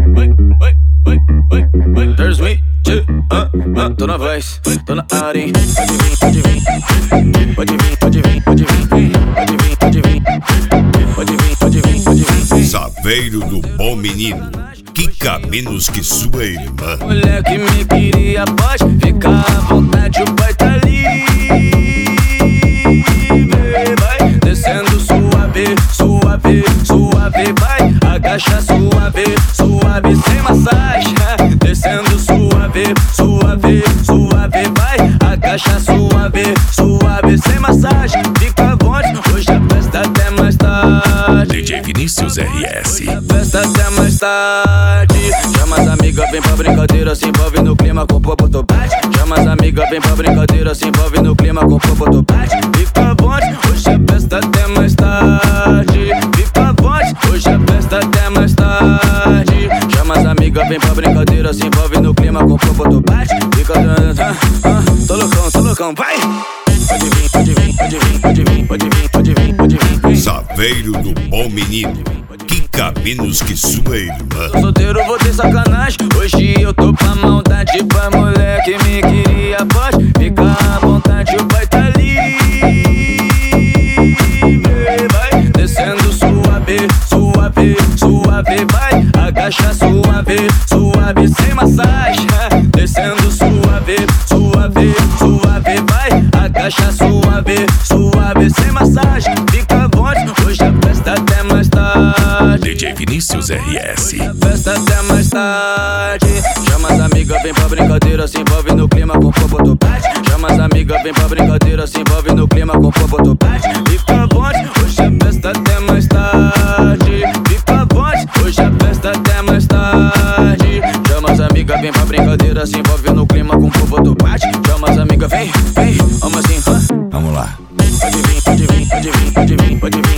There's me, tô na voz, tô na área, hein? Pode vir, pode vir, pode vir, pode vir, pode vir, pode vir, pode vir, pode vir, pode vir. Saveiro do bom menino, quica menos que sua irmã. Moleque me queria, pode ficar à vontade, o pai tá ali. Vai descendo suave, suave, suave, vai agacha suave, suave, sem massagem. Descendo suave, suave, suave, vai agacha suave, suave, sem massagem. Fica à vontade, hoje a festa até mais tarde. DJ Vinícius RS. Hoje a festa até mais tarde. Chama as amigas, vem pra brincadeira, se envolve no clima com popo topete. Chama as amigas, vem pra brincadeira, se envolve no clima com popo topete. Fica à vontade, hoje a festa até mais tarde. Fica à vontade, hoje a festa até mais tarde. Chama as amigas, vem pra brincadeira, se envolve no clima com popo topete. Fica tô loucão, vai! Pode vir, pode vir, pode vir, pode vir, pode vir, pode vir, pode vir. Saveiro do bom menino, quica menos que sua irmã. Tô solteiro, vou ter sacanagem. Hoje eu tô pra maldade, pra moleque me queria, pode ficar à vontade, o pai tá ali. Vai descendo suave, suave, suave, vai agacha suave, suave, sem massagem. Descendo suave, suave, suave, vai agacha suave, suave, sem massagem. Fica à vontade, hoje a festa até mais tarde. DJ Vinícius RS. Hoje a festa até mais tarde. Chama as amigas, vem pra brincadeira, se envolve no clima com popo topete. Chama as amigas, vem pra brincadeira, se envolve no clima com popo topete. Fica à vontade, hoje a festa até mais tarde. Fica à vontade, hoje a festa até mais tarde. Chama as amigas, vem pra brincadeira, se envolve no clima com popo topete. Chama as amigas, vem, vamos assim, Vamos lá. Pode vir, pode vir, pode vir, pode vir, pode vir.